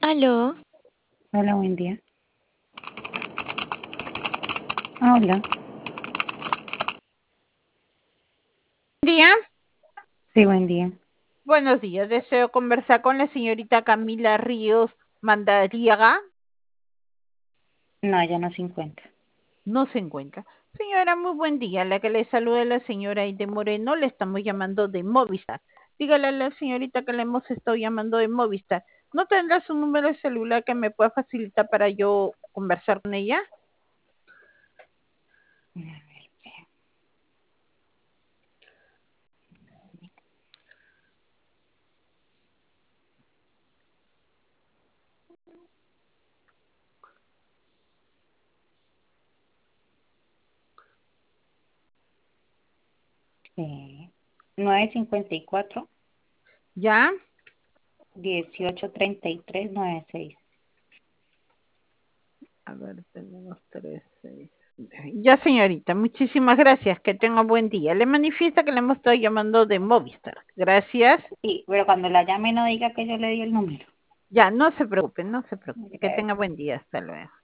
Aló, Hola, buen día. Hola. Día. Sí, buen día. Buenos días. Deseo conversar con la señorita Camila Ríos Mandariaga. No, ya no se encuentra. No se encuentra. Señora, muy buen día. La que le saluda la señora Aide Moreno. Le estamos llamando de Movistar. Dígale a la señorita que le hemos estado llamando de Movistar. ¿No tendrá su número de celular que me pueda facilitar para yo conversar con ella? A ver, sí. 954 ¿Ya? 183396. A ver, tenemos 3, 6. Ya, señorita, muchísimas gracias. Que tenga buen día. Le manifiesta que le hemos estado llamando de Movistar. Gracias. Sí, pero cuando la llame no diga que yo le di el número. Ya, no se preocupe, no se preocupe. Que tenga Gracias. buen día. Hasta luego.